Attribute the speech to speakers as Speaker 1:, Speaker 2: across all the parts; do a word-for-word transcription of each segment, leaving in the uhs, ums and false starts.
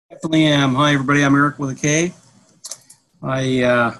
Speaker 1: Definitely am. Hi, everybody. I'm Eric with a K. I uh,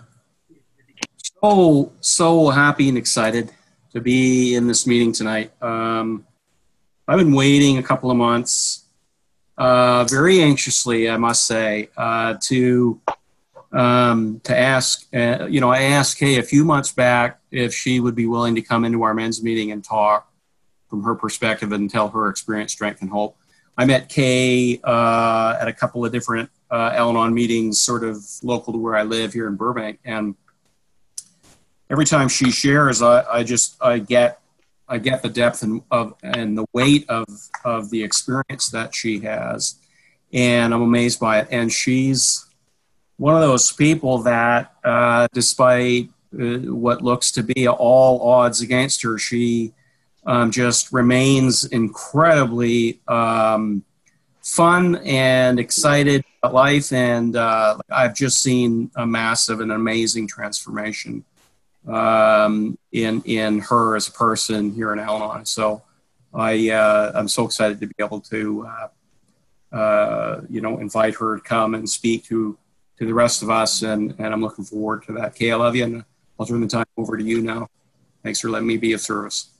Speaker 1: so so happy and excited to be in this meeting tonight. Um, I've been waiting a couple of months, uh, very anxiously, I must say, uh, to um, to ask. Uh, you know, I asked Kay a few months back if she would be willing to come into our men's meeting and talk from her perspective and tell her experience, strength, and hope. I met Kay uh, at a couple of different uh, Al-Anon meetings, sort of local to where I live here in Burbank, and every time she shares, I, I just I get I get the depth and of and the weight of of the experience that she has, and I'm amazed by it. And she's one of those people that, uh, despite uh, what looks to be all odds against her, she um, just remains incredibly um, fun and excited about life. And uh, I've just seen a massive and amazing transformation um, in in her as a person here in Al-Anon. So I uh, I'm so excited to be able to uh, uh, you know invite her to come and speak to to the rest of us, and and I'm looking forward to that. Kay, I love you, and I'll turn the time over to you now. Thanks for letting me be of service.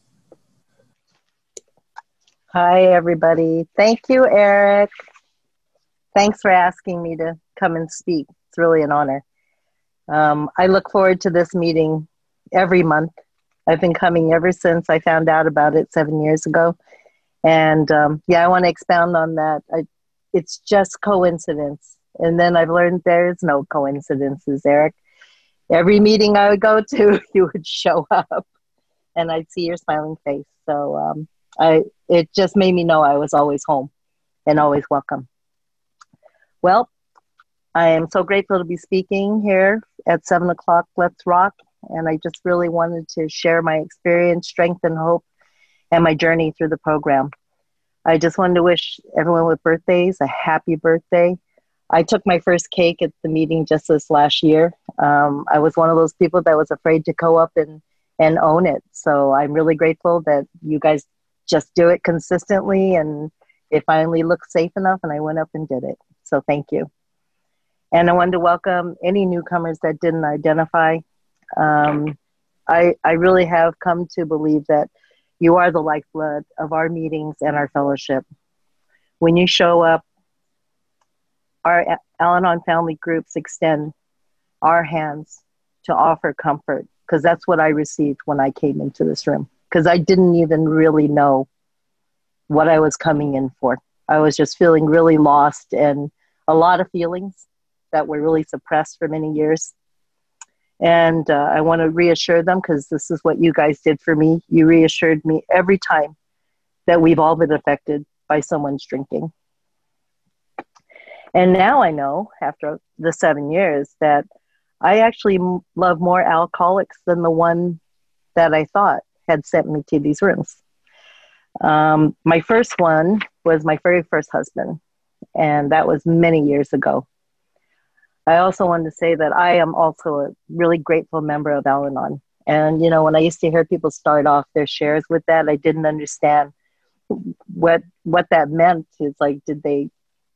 Speaker 2: Hi, everybody. Thank you, Eric. Thanks for asking me to come and speak. It's really an honor. Um, I look forward to this meeting every month. I've been coming ever since I found out about it seven years ago. And um, yeah, I want to expound on that. I, it's just coincidence. And then I've learned there's no coincidences, Eric. Every meeting I would go to, you would show up and I'd see your smiling face. So um, I, it just made me know I was always home and always welcome. Well, I am so grateful to be speaking here at seven o'clock, Let's Rock. And I just really wanted to share my experience, strength, and hope, and my journey through the program. I just wanted to wish everyone with birthdays a happy birthday. I took my first cake at the meeting just this last year. Um, I was one of those people that was afraid to go up and, and own it. So I'm really grateful that you guys just do it consistently, and it finally looked safe enough, and I went up and did it. So thank you. And I wanted to welcome any newcomers that didn't identify. Um, I, I really have come to believe that you are the lifeblood of our meetings and our fellowship. When you show up, our Al-Anon family groups extend our hands to offer comfort, because that's what I received when I came into this room, because I didn't even really know what I was coming in for. I was just feeling really lost, and a lot of feelings that were really suppressed for many years. And uh, I want to reassure them, because this is what you guys did for me. You reassured me every time that we've all been affected by someone's drinking. And now I know, after the seven years, that I actually m- love more alcoholics than the one that I thought had sent me to these rooms. Um, my first one was my very first husband, and that was many years ago. I also wanted to say that I am also a really grateful member of Al-Anon. And, you know, when I used to hear people start off their shares with that, I didn't understand what what that meant. It's like, did they,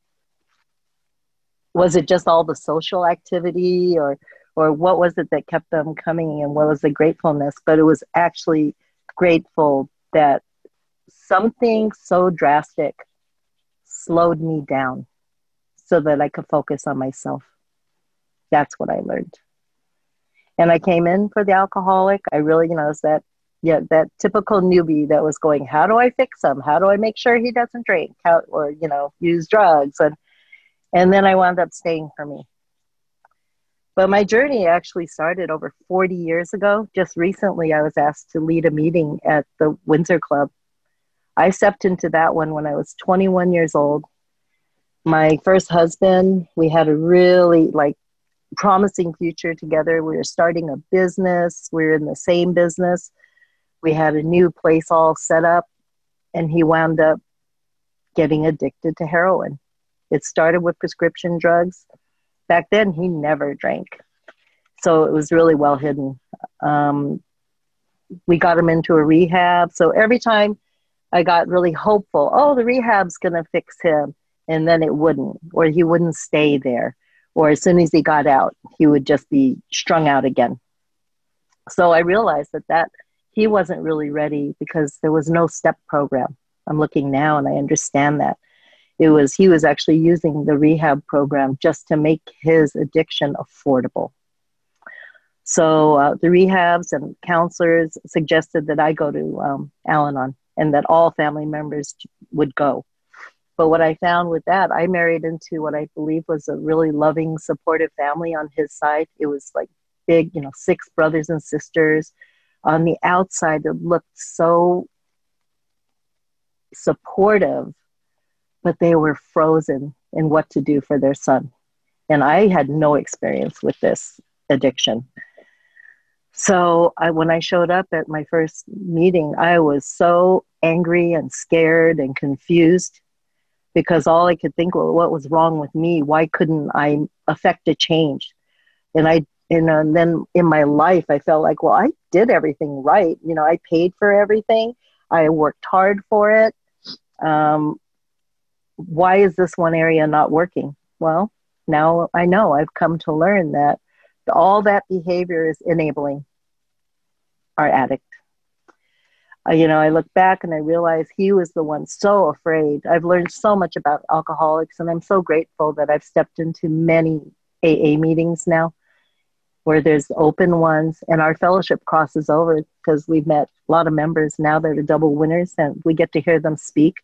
Speaker 2: was it just all the social activity, or or what was it that kept them coming, and what was the gratefulness? But it was actually grateful that something so drastic slowed me down so that I could focus on myself. That's what I learned. And I came in for the alcoholic. I really, you know, was that, yeah, that typical newbie that was going, how do I fix him? How do I make sure he doesn't drink? How, or, you know, use drugs? And, and then I wound up staying for me. But my journey actually started over forty years ago. Just recently, I was asked to lead a meeting at the Windsor Club. I stepped into that one when I was twenty-one years old. My first husband, we had a really, like, promising future together. We were starting a business. We were in the same business. We had a new place all set up, and he wound up getting addicted to heroin. It started with prescription drugs. Back then, he never drank, so it was really well hidden. Um, we got him into a rehab. So every time I got really hopeful, oh, the rehab's going to fix him, and then it wouldn't, or he wouldn't stay there, or as soon as he got out, he would just be strung out again. So I realized that that he wasn't really ready because there was no STEP program. I'm looking now and I understand that. It was, he was actually using the rehab program just to make his addiction affordable. So uh, the rehabs and counselors suggested that I go to um, Al-Anon and that all family members would go. But what I found with that, I married into what I believe was a really loving, supportive family on his side. It was like big, you know, six brothers and sisters. On the outside, it looked so supportive, but they were frozen in what to do for their son. And I had no experience with this addiction. So I, when I showed up at my first meeting, I was so angry and scared and confused because all I could think was, what was wrong with me? Why couldn't I affect a change? And I, and, uh, and then in my life, I felt like, well, I did everything right. You know, I paid for everything. I worked hard for it. Um, why is this one area not working? Well, now I know. I've come to learn that all that behavior is enabling our addict. Uh, you know, I look back and I realize he was the one so afraid. I've learned so much about alcoholics, and I'm so grateful that I've stepped into many A A meetings now where there's open ones, and our fellowship crosses over because we've met a lot of members now that are double winners, and we get to hear them speak.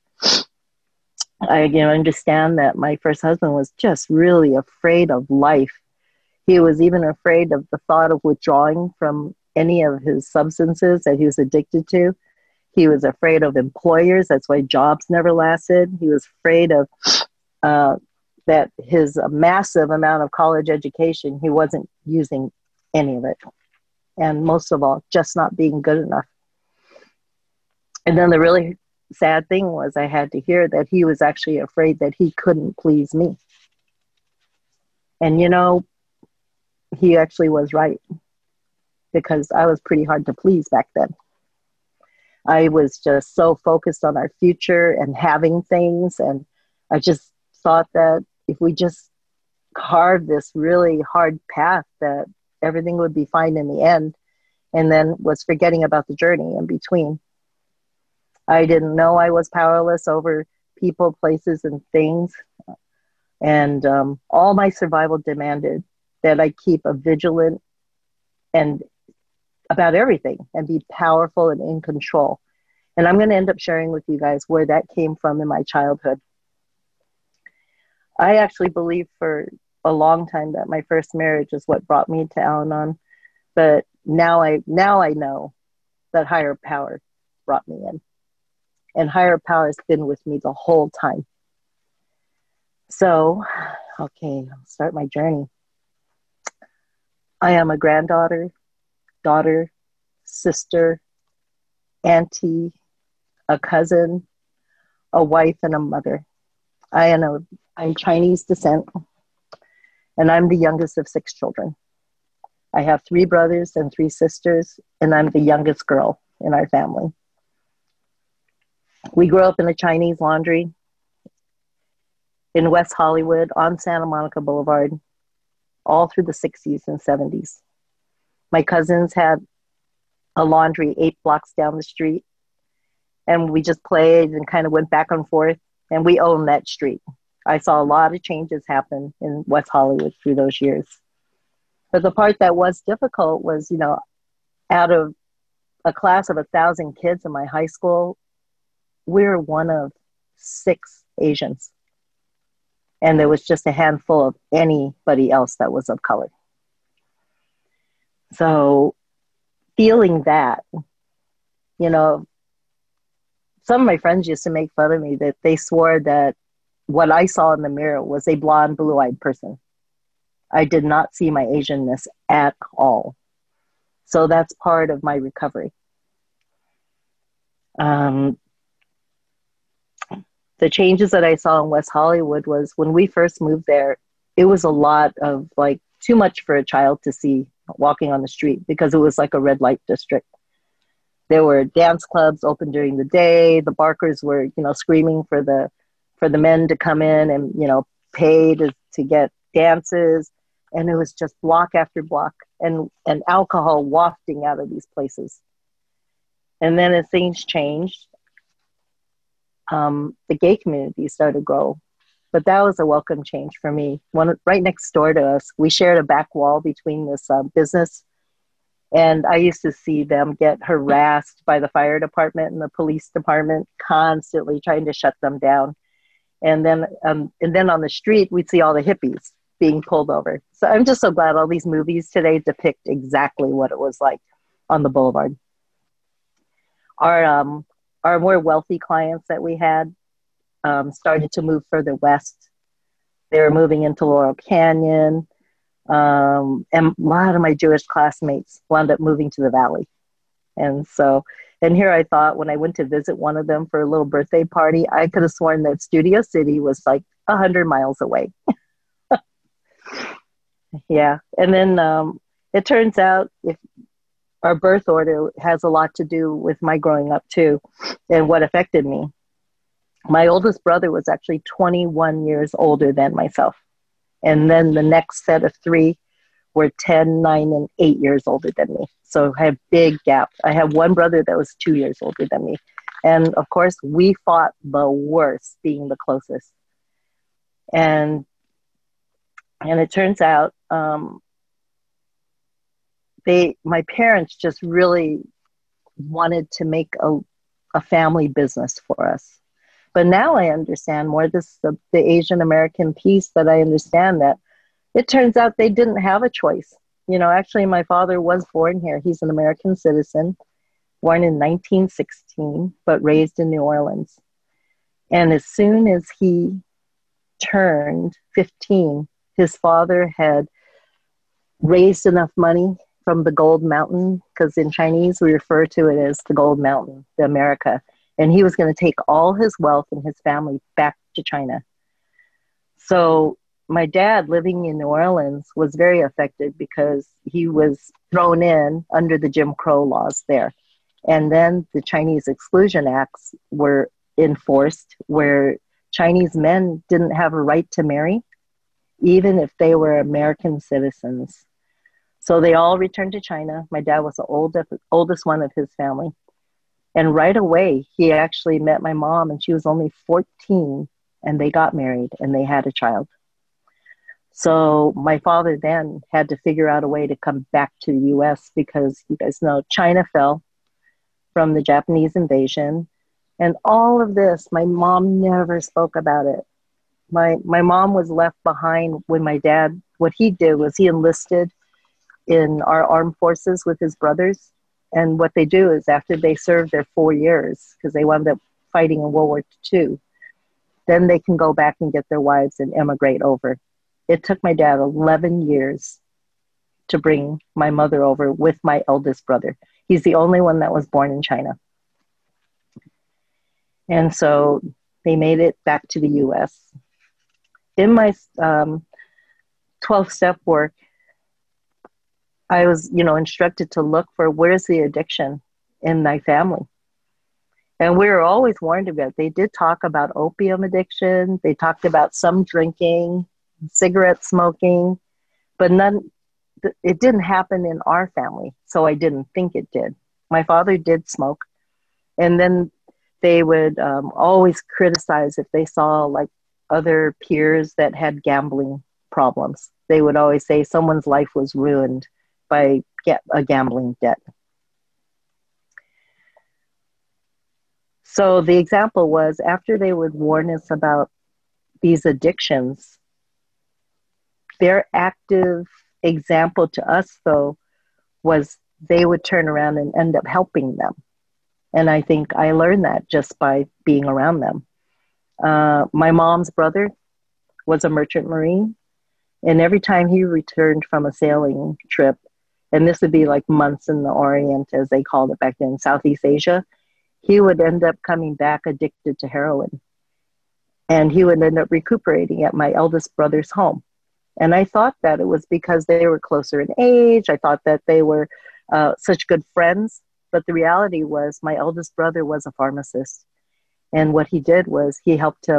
Speaker 2: I, you know, understand that my first husband was just really afraid of life. He was even afraid of the thought of withdrawing from any of his substances that he was addicted to. He was afraid of employers. That's why jobs never lasted. He was afraid of uh, that his uh, massive amount of college education, he wasn't using any of it. And most of all, just not being good enough. And then the really sad thing was I had to hear that he was actually afraid that he couldn't please me. And, you know, he actually was right, because I was pretty hard to please back then. I was just so focused on our future and having things. And I just thought that if we just carved this really hard path, that everything would be fine in the end, and then was forgetting about the journey in between. I didn't know I was powerless over people, places, and things. And um, all my survival demanded that I keep a vigilant and about everything and be powerful and in control. And I'm going to end up sharing with you guys where that came from in my childhood. I actually believed for a long time that my first marriage is what brought me to Al-Anon. But now I, now I know that higher power brought me in. And higher power has been with me the whole time. So, okay, I'll start my journey. I am a granddaughter, daughter, sister, auntie, a cousin, a wife, and a mother. I am a, I'm Chinese descent, and I'm the youngest of six children. I have three brothers and three sisters, and I'm the youngest girl in our family. We grew up in a Chinese laundry in West Hollywood on Santa Monica Boulevard, all through the sixties and seventies. My cousins had a laundry eight blocks down the street, and we just played and kind of went back and forth, and we owned that street. I saw a lot of changes happen in West Hollywood through those years. But the part that was difficult was, you know, out of a class of a thousand kids in my high school, we were one of six Asians. And there was just a handful of anybody else that was of color. So feeling that, you know, some of my friends used to make fun of me that they swore that what I saw in the mirror was a blonde, blue-eyed person. I did not see my Asianness at all. So that's part of my recovery. Um, the changes that I saw in West Hollywood was when we first moved there, it was a lot of like too much for a child to see walking on the street because it was like a red light district. There were dance clubs open during the day. The barkers were, you know, screaming for the for the men to come in and, you know, pay to, to get dances. And it was just block after block and, and alcohol wafting out of these places. And then as things changed, um, the gay community started to grow. But that was a welcome change for me. One right next door to us, we shared a back wall between this uh, business. And I used to see them get harassed by the fire department and the police department, constantly trying to shut them down. And then, um, and then on the street, we'd see all the hippies being pulled over. So I'm just so glad all these movies today depict exactly what it was like on the boulevard. Our um, our more wealthy clients that we had um, started to move further west. They were moving into Laurel Canyon. Um, and a lot of my Jewish classmates wound up moving to the Valley. And so, and here I thought when I went to visit one of them for a little birthday party, I could have sworn that Studio City was like a hundred miles away. Yeah. And then um, it turns out if our birth order has a lot to do with my growing up too, and what affected me. My oldest brother was actually twenty-one years older than myself. And then the next set of three were ten, nine, and eight years older than me. So I have big gaps. I have one brother that was two years older than me. And of course, we fought the worst, being the closest. And and it turns out um, they, my parents just really wanted to make a, a family business for us. But now I understand more this the, the Asian American piece that I understand that it turns out they didn't have a choice. You know, actually, my father was born here. He's an American citizen, born in nineteen sixteen, but raised in New Orleans. And as soon as he turned fifteen, his father had raised enough money from the Gold Mountain, because in Chinese we refer to it as the Gold Mountain, the America. And he was going to take all his wealth and his family back to China. So my dad, living in New Orleans, was very affected because he was thrown in under the Jim Crow laws there. And then the Chinese Exclusion Acts were enforced, where Chinese men didn't have a right to marry, even if they were American citizens. So they all returned to China. My dad was the oldest, oldest one of his family. And right away, he actually met my mom, and she was only fourteen, and they got married, and they had a child. So my father then had to figure out a way to come back to the U S because you guys know China fell from the Japanese invasion. And all of this, my mom never spoke about it. My, my mom was left behind when my dad, what he did was he enlisted in our armed forces with his brothers. And what they do is after they serve their four years, because they wound up fighting in World War Two, then they can go back and get their wives and emigrate over. It took my dad eleven years to bring my mother over with my eldest brother. He's the only one that was born in China. And so they made it back to the U S. In my um, twelve-step work, I was, you know, instructed to look for where's the addiction in my family. And we were always warned about it. They did talk about opium addiction. They talked about some drinking, cigarette smoking, but none, it didn't happen in our family. So I didn't think it did. My father did smoke. And then they would um, always criticize if they saw like other peers that had gambling problems. They would always say someone's life was ruined by get a gambling debt. So the example was after they would warn us about these addictions, their active example to us though was they would turn around and end up helping them. And I think I learned that just by being around them. Uh, my mom's brother was a merchant marine, and every time he returned from a sailing trip, and this would be like months in the Orient, as they called it back then, Southeast Asia, he would end up coming back addicted to heroin. And he would end up recuperating at my eldest brother's home. And I thought that it was because they were closer in age. I thought that they were uh, such good friends. But the reality was my eldest brother was a pharmacist. And what he did was he helped him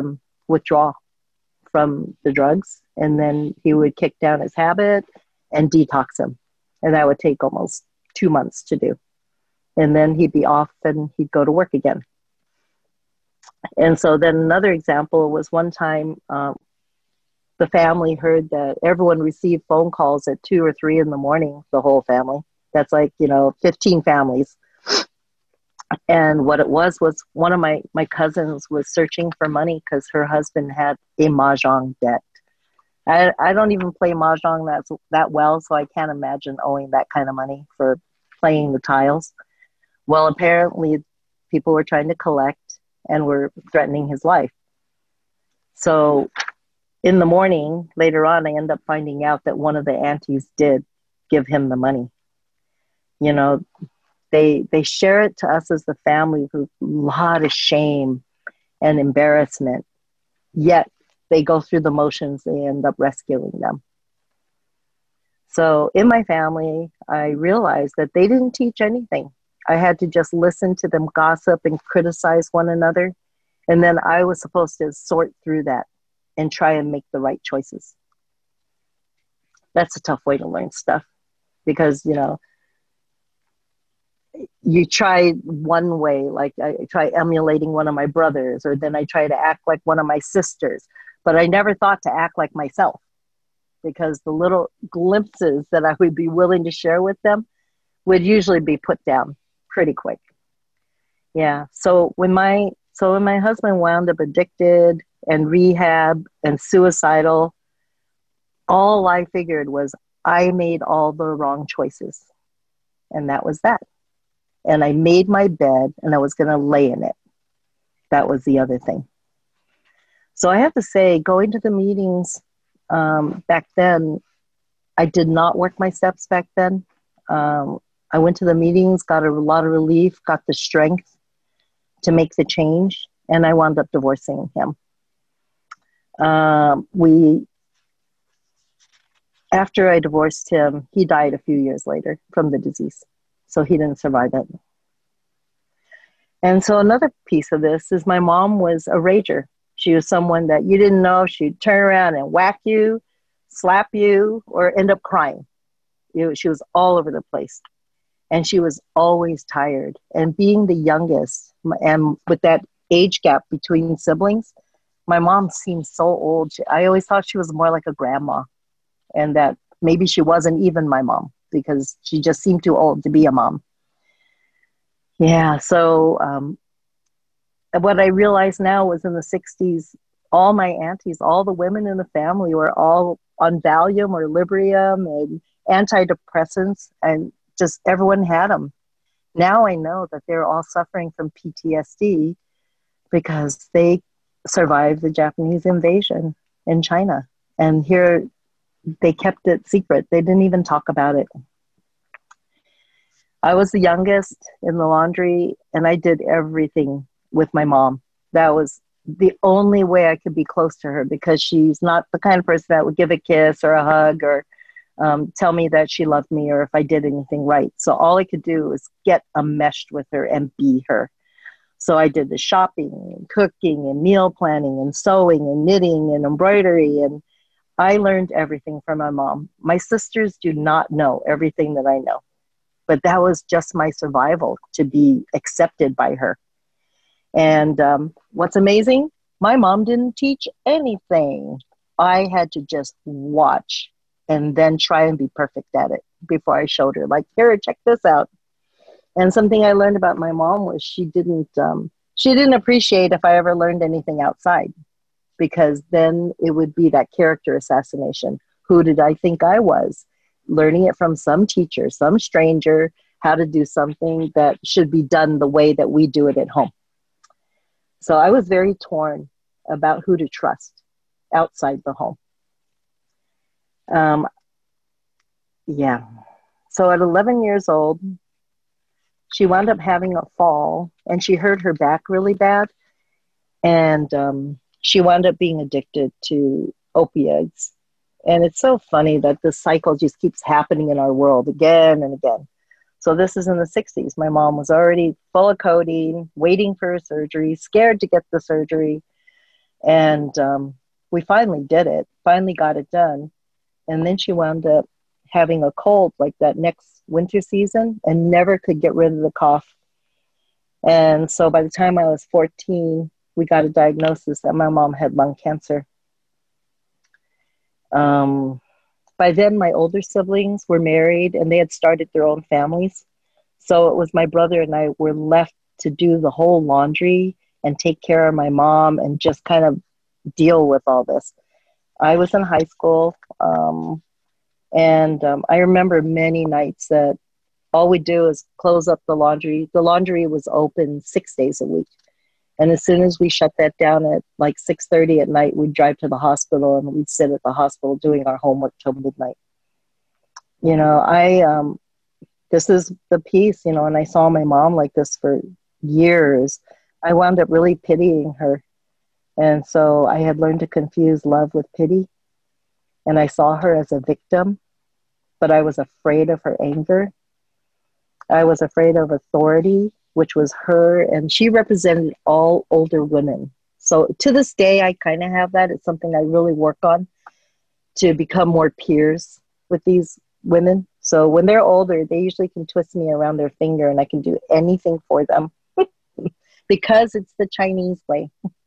Speaker 2: withdraw from the drugs, and then he would kick down his habit and detox him. And that would take almost two months to do. And then he'd be off and he'd go to work again. And so then another example was one time um, the family heard that everyone received phone calls at two or three in the morning, the whole family. That's like, you know, fifteen families. And what it was, was one of my, my cousins was searching for money because her husband had a mahjong debt. I, I don't even play mahjong that, that well, so I can't imagine owing that kind of money for playing the tiles. Well, apparently people were trying to collect and were threatening his life. So in the morning, later on, I end up finding out that one of the aunties did give him the money. You know, they they share it to us as the family with a lot of shame and embarrassment, yet they go through the motions, they end up rescuing them. So in my family, I realized that they didn't teach anything. I had to just listen to them gossip and criticize one another. And then I was supposed to sort through that and try and make the right choices. That's a tough way to learn stuff because, you know, you try one way, like I try emulating one of my brothers, or then I try to act like one of my sisters, but I never thought to act like myself because the little glimpses that I would be willing to share with them would usually be put down pretty quick. Yeah. So when my, so when my husband wound up addicted and rehab and suicidal, all I figured was I made all the wrong choices. And that was that. And I made my bed and I was going to lay in it. That was the other thing. So I have to say, going to the meetings um, back then, I did not work my steps back then. Um, I went to the meetings, got a lot of relief, got the strength to make the change, and I wound up divorcing him. Um, we, after I divorced him, he died a few years later from the disease. So he didn't survive it. And so another piece of this is my mom was a rager. She was someone that you didn't know. She'd turn around and whack you, slap you, or end up crying. You know, she was all over the place. And she was always tired. And being the youngest, and with that age gap between siblings, my mom seemed so old. She, I always thought she was more like a grandma, and that maybe she wasn't even my mom, because she just seemed too old to be a mom. Yeah, so um, what I realized now was in the sixties, all my aunties, all the women in the family were all on Valium or Librium and antidepressants, and just everyone had them. Now I know that they're all suffering from P T S D because they survived the Japanese invasion in China. And here, they kept it secret. They didn't even talk about it. I was the youngest in the laundry, and I did everything with my mom. That was the only way I could be close to her, because she's not the kind of person that would give a kiss or a hug or um, tell me that she loved me or if I did anything right. So all I could do was get enmeshed with her and be her. So I did the shopping and cooking and meal planning and sewing and knitting and embroidery, and I learned everything from my mom. My sisters do not know everything that I know, but that was just my survival, to be accepted by her. And um, what's amazing, my mom didn't teach anything. I had to just watch and then try and be perfect at it before I showed her, like, here, check this out. And something I learned about my mom was she didn't, um, she didn't appreciate if I ever learned anything outside, because then it would be that character assassination. Who did I think I was? Learning it from some teacher, some stranger, how to do something that should be done the way that we do it at home. So I was very torn about who to trust outside the home. Um, yeah. So at eleven years old, she wound up having a fall, and she hurt her back really bad. And um, she wound up being addicted to opioids. And it's so funny that this cycle just keeps happening in our world again and again. So this is in the sixties. My mom was already full of codeine, waiting for her surgery, scared to get the surgery. And um, we finally did it, finally got it done. And then she wound up having a cold like that next winter season and never could get rid of the cough. And so by the time I was fourteen, we got a diagnosis that my mom had lung cancer. Um, by then, my older siblings were married and they had started their own families. So it was my brother and I were left to do the whole laundry and take care of my mom and just kind of deal with all this. I was in high school, um, and um, I remember many nights that all we do is close up the laundry. The laundry was open six days a week. And as soon as we shut that down at like six thirty at night, we'd drive to the hospital and we'd sit at the hospital doing our homework till midnight. You know, I, um, this is the piece, you know, and I saw my mom like this for years. I wound up really pitying her. And so I had learned to confuse love with pity. And I saw her as a victim, but I was afraid of her anger. I was afraid of authority, which was her, and she represented all older women. So to this day, I kind of have that. It's something I really work on to become more peers with these women. So when they're older, they usually can twist me around their finger and I can do anything for them because it's the Chinese way.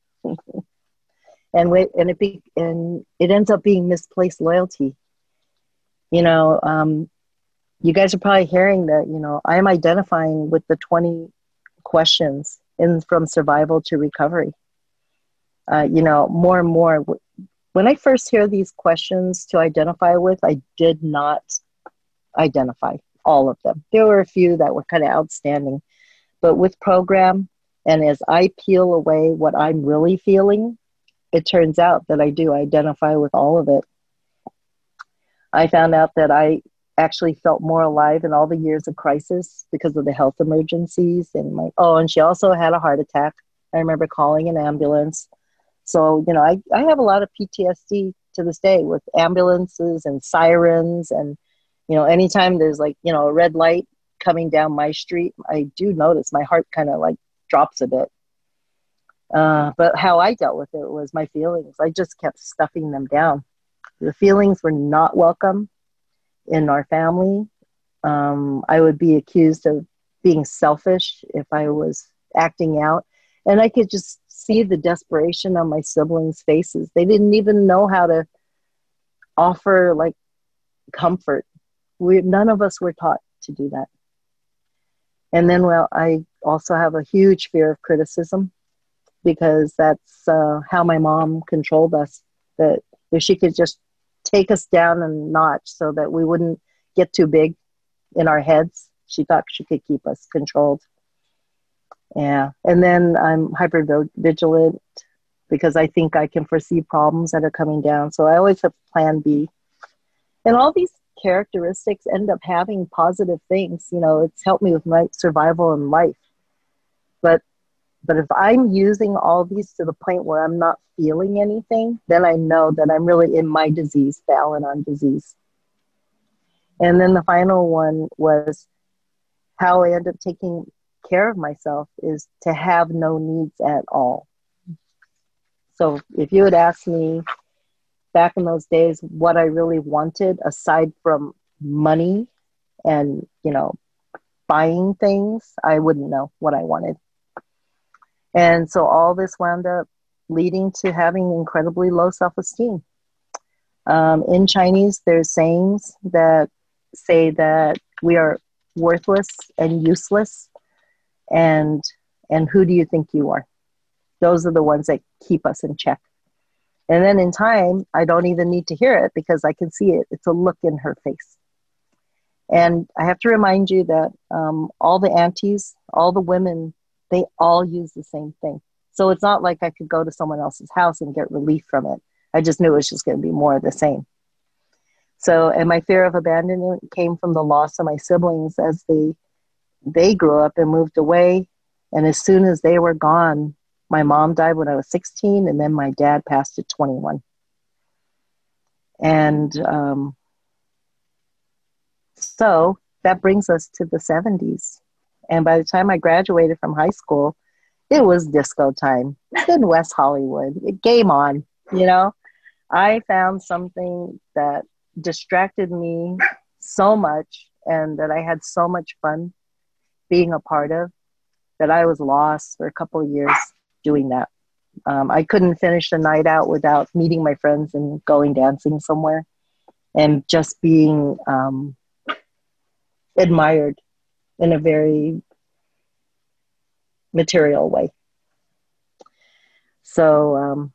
Speaker 2: and we, and it be, and it ends up being misplaced loyalty. You know, um, you guys are probably hearing that, you know, I'm identifying with the twenty questions in from survival to recovery. Uh, you know, more and more. When I first hear these questions to identify with, I did not identify all of them. There were a few that were kind of outstanding. But with program, and as I peel away what I'm really feeling, it turns out that I do identify with all of it. I found out that I actually felt more alive in all the years of crisis because of the health emergencies. And my, oh, and she also had a heart attack. I remember calling an ambulance. So, you know, I, I have a lot of P T S D to this day with ambulances and sirens. And, you know, anytime there's like, you know, a red light coming down my street, I do notice my heart kind of like drops a bit. Uh, but how I dealt with it was my feelings. I just kept stuffing them down. The feelings were not welcome in our family. Um, I would be accused of being selfish if I was acting out. And I could just see the desperation on my siblings' faces. They didn't even know how to offer like comfort. We, none of us were taught to do that. And then, well, I also have a huge fear of criticism because that's uh, how my mom controlled us. That if she could just take us down a notch so that we wouldn't get too big in our heads, she thought she could keep us controlled. Yeah. And then I'm hyper vigilant because I think I can foresee problems that are coming down. So I always have plan B. And all these characteristics end up having positive things. You know, it's helped me with my survival in life. But but if I'm using all these to the point where I'm not feeling anything, then I know that I'm really in my disease, the Al-Anon disease. And then the final one was how I end up taking care of myself is to have no needs at all. So if you had asked me back in those days what I really wanted aside from money and, you know, buying things, I wouldn't know what I wanted. And so all this wound up leading to having incredibly low self-esteem. Um, in Chinese, there's sayings that say that we are worthless and useless. And and who do you think you are? Those are the ones that keep us in check. And then in time, I don't even need to hear it because I can see it. It's a look in her face. And I have to remind you that um, all the aunties, all the women, they all use the same thing. So it's not like I could go to someone else's house and get relief from it. I just knew it was just going to be more of the same. So, and my fear of abandonment came from the loss of my siblings as they they grew up and moved away. And as soon as they were gone, my mom died when I was sixteen, and then my dad passed at twenty-one. And um, so that brings us to the seventies. And by the time I graduated from high school, it was disco time in West Hollywood. It game on, you know. I found something that distracted me so much and that I had so much fun being a part of that I was lost for a couple of years doing that. Um, I couldn't finish the night out without meeting my friends and going dancing somewhere and just being um, admired in a very material way. So, um,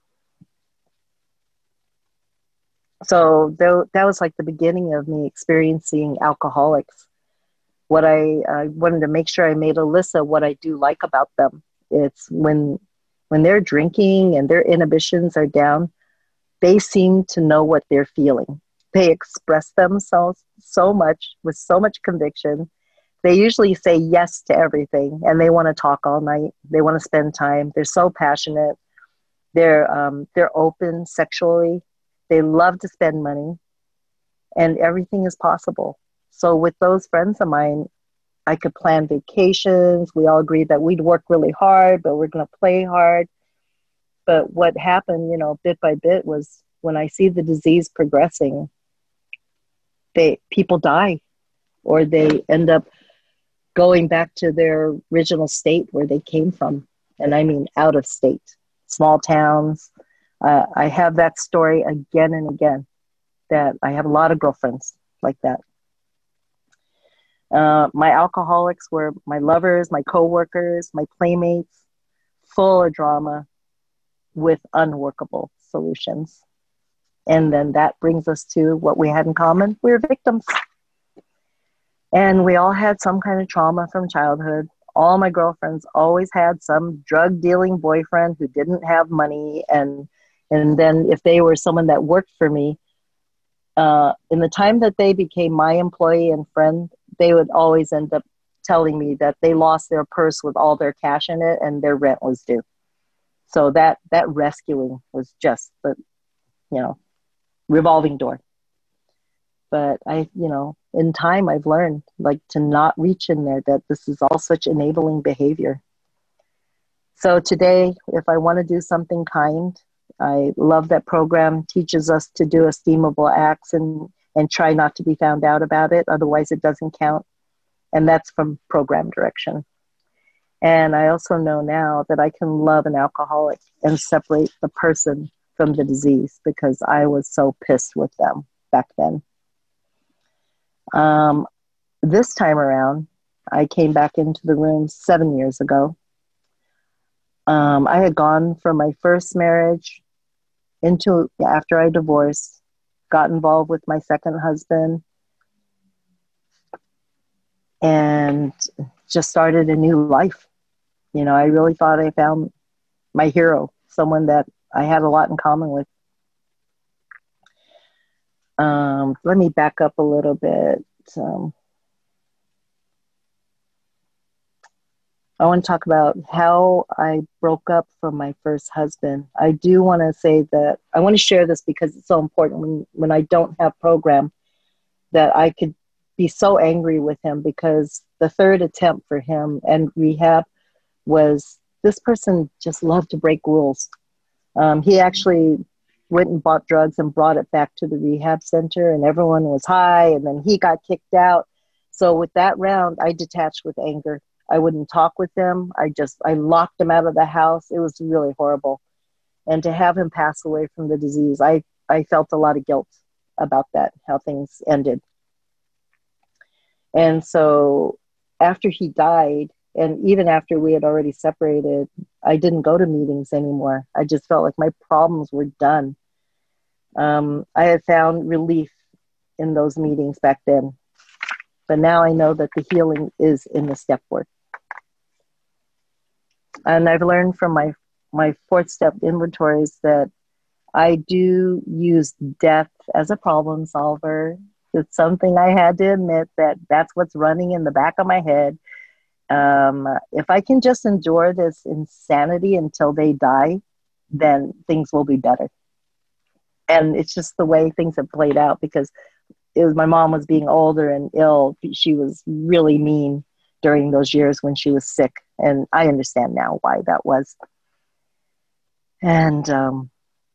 Speaker 2: so th- that was like the beginning of me experiencing alcoholics. What I, I wanted to make sure I made a list of what I do like about them. It's when when they're drinking and their inhibitions are down, they seem to know what they're feeling. They express themselves so much with so much conviction. They usually say yes to everything, and they want to talk all night. They want to spend time. They're so passionate. They're um, they're open sexually. They love to spend money, and everything is possible. So with those friends of mine, I could plan vacations. We all agreed that we'd work really hard, but we're going to play hard. But what happened, you know, bit by bit was when I see the disease progressing, they people die, or they end up going back to their original state where they came from. And I mean out of state, small towns. Uh, I have that story again and again, that I have a lot of girlfriends like that. Uh, my alcoholics were my lovers, my coworkers, my playmates, full of drama with unworkable solutions. And then that brings us to what we had in common. We were victims. And we all had some kind of trauma from childhood. All my girlfriends always had some drug dealing boyfriend who didn't have money. And, and then if they were someone that worked for me, uh, in the time that they became my employee and friend, they would always end up telling me that they lost their purse with all their cash in it and their rent was due. So that, that rescuing was just the, you know, revolving door. But I, you know, in time I've learned like to not reach in there, that this is all such enabling behavior. So today, if I want to do something kind, I love that program teaches us to do esteemable acts and, and try not to be found out about it. Otherwise it doesn't count. And that's from Program Direction. And I also know now that I can love an alcoholic and separate the person from the disease, because I was so pissed with them back then. Um, this time around, I came back into the room seven years ago. Um, I had gone from my first marriage into, after I divorced, got involved with my second husband, and just started a new life. You know, I really thought I found my hero, someone that I had a lot in common with. Um, let me back up a little bit. Um, I want to talk about how I broke up from my first husband. I do want to say that I want to share this because it's so important when, when I don't have program, that I could be so angry with him, because the third attempt for him and rehab was, this person just loved to break rules. Um, he actually went and bought drugs and brought it back to the rehab center, and everyone was high, and then he got kicked out. So with that round, I detached with anger. I wouldn't talk with him. I just, I locked him out of the house. It was really horrible. And to have him pass away from the disease, I, I felt a lot of guilt about that, how things ended. And so after he died, and even after we had already separated, I didn't go to meetings anymore. I just felt like my problems were done. Um, I had found relief in those meetings back then. But now I know that the healing is in the step work. And I've learned from my, my fourth step inventories that I do use death as a problem solver. It's something I had to admit, that that's what's running in the back of my head. Um, if I can just endure this insanity until they die, then things will be better. And it's just the way things have played out, because it was, my mom was being older and ill. She was really mean during those years when she was sick. And I understand now why that was. And um,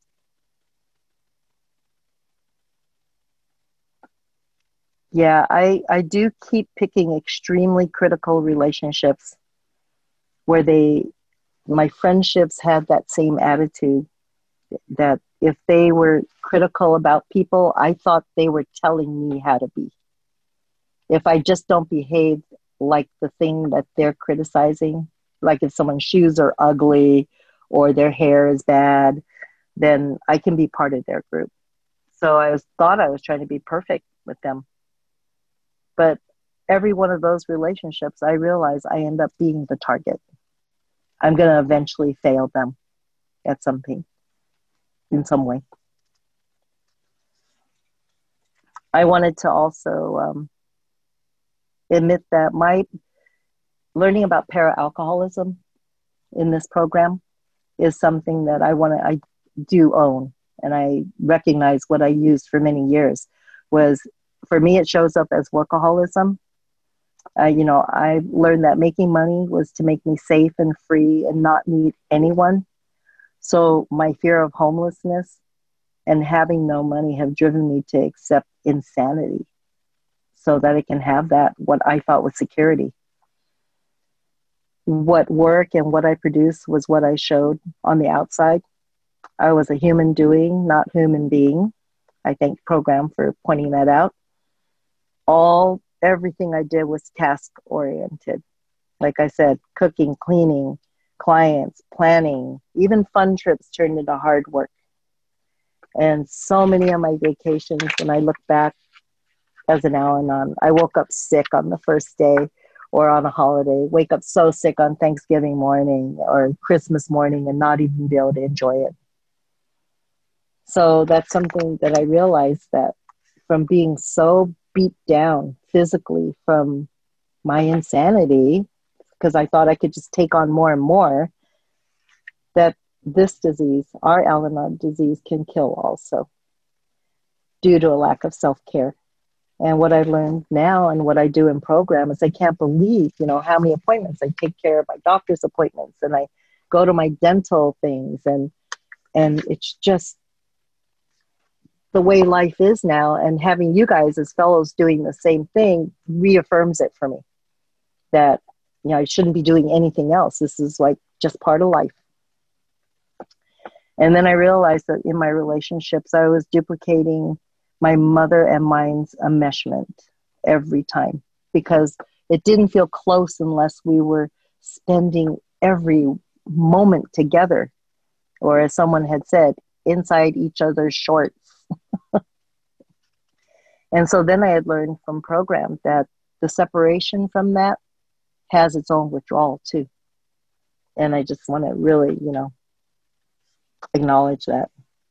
Speaker 2: yeah, I, I do keep picking extremely critical relationships where they, my friendships had that same attitude, that if they were critical about people, I thought they were telling me how to be. If I just don't behave like the thing that they're criticizing, like if someone's shoes are ugly or their hair is bad, then I can be part of their group. So I was, thought I was trying to be perfect with them. But every one of those relationships, I realize I end up being the target. I'm going to eventually fail them at something, in some way. I wanted to also um, admit that my learning about para-alcoholism in this program is something that I want to, I do own. And I recognize what I used for many years was, for me, it shows up as workaholism. Uh, you know, I learned that making money was to make me safe and free and not need anyone. So my fear of homelessness and having no money have driven me to accept insanity so that I can have that, what I thought was security. What work and what I produced was what I showed on the outside. I was a human doing, not human being. I thank program for pointing that out. All, everything I did was task oriented. Like I said, cooking, cleaning, clients, planning, even fun trips turned into hard work. And so many of my vacations, when I look back as an Al-Anon, I woke up sick on the first day or on a holiday, wake up so sick on Thanksgiving morning or Christmas morning and not even be able to enjoy it. So that's something that I realized, that from being so beat down physically from my insanity, because I thought I could just take on more and more, that this disease, our Al-Anon disease, can kill also due to a lack of self-care. And what I've learned now and what I do in program is I can't believe, you know, how many appointments I take care of, my doctor's appointments, and I go to my dental things, and and it's just the way life is now. And having you guys as fellows doing the same thing reaffirms it for me, that, you know, I shouldn't be doing anything else. This is like just part of life. And then I realized that in my relationships, I was duplicating my mother and mine's enmeshment every time, because it didn't feel close unless we were spending every moment together, or as someone had said, inside each other's shorts. And so then I had learned from program that the separation from that has its own withdrawal too. And I just want to really, you know, acknowledge that.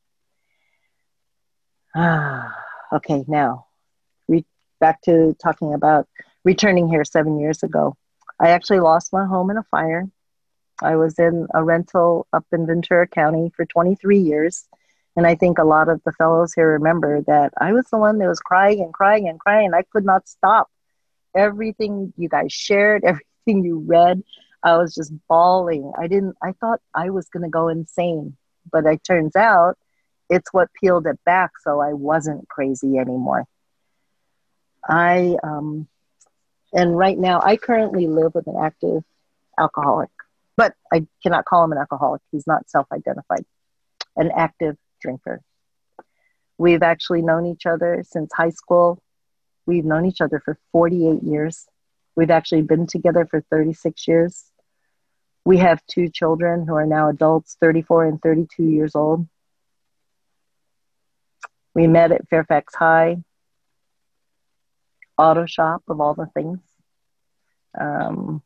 Speaker 2: Ah, okay, now re- back to talking about returning here seven years ago. I actually lost my home in a fire. I was in a rental up in Ventura County for twenty-three years. And I think a lot of the fellows here remember that I was the one that was crying and crying and crying. I could not stop. Everything you guys shared, everything you read, I was just bawling. I didn't, I thought I was going to go insane, but it turns out it's what peeled it back, so I wasn't crazy anymore. I, um, and right now, I currently live with an active alcoholic, but I cannot call him an alcoholic. He's not self-identified, an active drinker. We've actually known each other since high school. We've known each other for forty-eight years. We've actually been together for thirty-six years. We have two children who are now adults, thirty-four and thirty-two years old. We met at Fairfax High, auto shop of all the things. Um,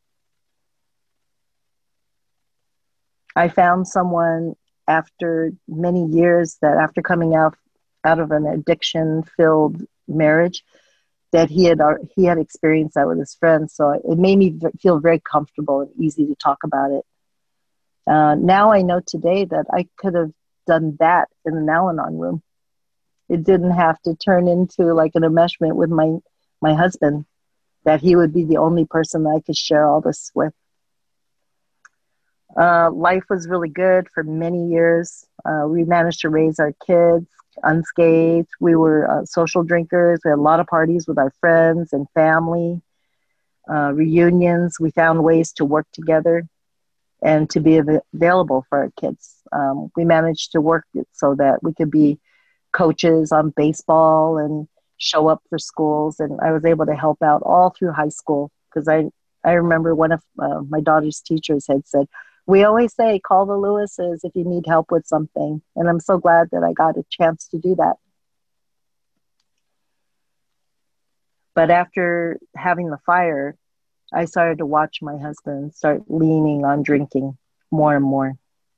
Speaker 2: I found someone after many years that after coming out, out of an addiction-filled marriage, that he had he had experienced that with his friends. So it made me feel very comfortable and easy to talk about it. Uh, now I know today that I could have done that in an Al-Anon room. It didn't have to turn into like an enmeshment with my, my husband, that he would be the only person that I could share all this with. Uh, life was really good for many years. Uh, we managed to raise our kids unscathed. We were uh, social drinkers. We had a lot of parties with our friends and family, uh, reunions. We found ways to work together and to be av- available for our kids. Um, we managed to work it so that we could be coaches on baseball and show up for schools. And I was able to help out all through high school because I, I remember one of uh, my daughter's teachers had said, we always say, call the Lewises if you need help with something. And I'm so glad that I got a chance to do that. But after having the fire, I started to watch my husband start leaning on drinking more and more.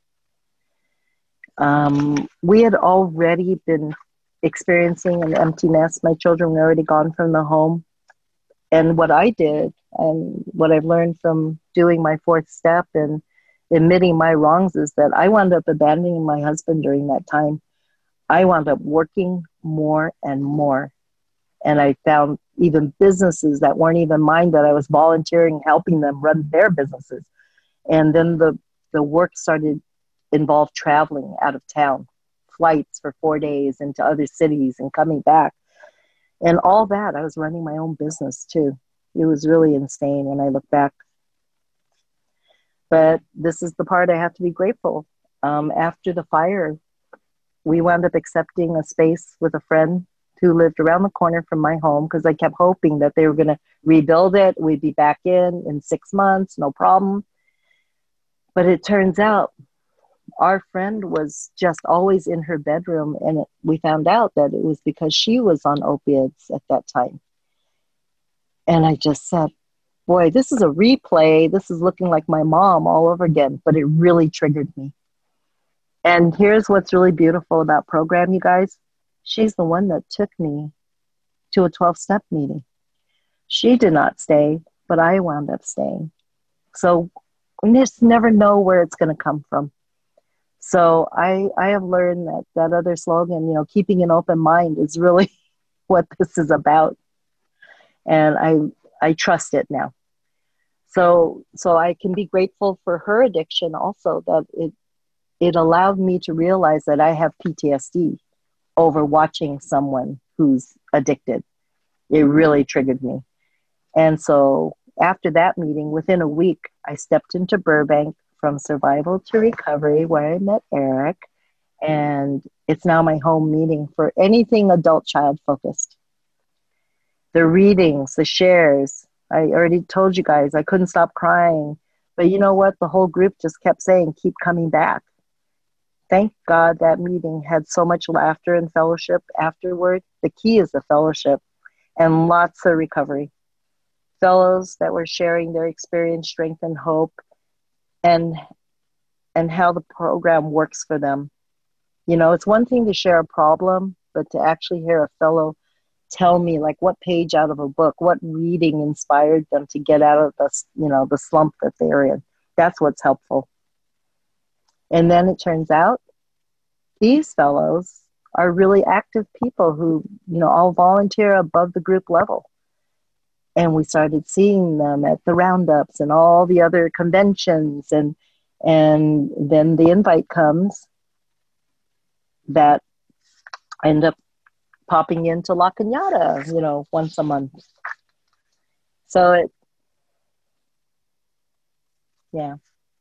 Speaker 2: Um, we had already been experiencing an empty nest. My children were already gone from the home. And what I did, and what I've learned from doing my fourth step and admitting my wrongs, is that I wound up abandoning my husband during that time. I wound up working more and more. And I found even businesses that weren't even mine that I was volunteering, helping them run their businesses. And then the, the work started involved traveling out of town, flights for four days into other cities and coming back. And all that, I was running my own business too. It was really insane when I look back. But this is the part I have to be grateful. Um, after the fire, we wound up accepting a space with a friend who lived around the corner from my home because I kept hoping that they were going to rebuild it. We'd be back in in six months, no problem. But it turns out our friend was just always in her bedroom, and it, we found out that it was because she was on opiates at that time. And I just said, boy, this is a replay. This is looking like my mom all over again, but it really triggered me. And here's what's really beautiful about program, you guys. She's the one that took me to a twelve-step meeting. She did not stay, but I wound up staying. So we just never know where it's going to come from. So I, I have learned that that other slogan, you know, keeping an open mind, is really what this is about. And I, I trust it now. So, so I can be grateful for her addiction also, that it, it allowed me to realize that I have P T S D over watching someone who's addicted. It really triggered me. And so after that meeting, within a week, I stepped into Burbank from survival to recovery, where I met Eric. And it's now my home meeting for anything adult child focused. The readings, the shares, I already told you guys, I couldn't stop crying. But you know what? The whole group just kept saying, keep coming back. Thank God that meeting had so much laughter and fellowship afterward. The key is the fellowship and lots of recovery. Fellows that were sharing their experience, strength, and hope, and and how the program works for them. You know, it's one thing to share a problem, but to actually hear a fellow tell me, like, what page out of a book, what reading inspired them to get out of the, you know, the slump that they're in. That's what's helpful. And then it turns out these fellows are really active people who, you know, all volunteer above the group level. And we started seeing them at the roundups and all the other conventions. And, and then the invite comes that I end up popping into La Cañada, you know, once a month. So it, yeah.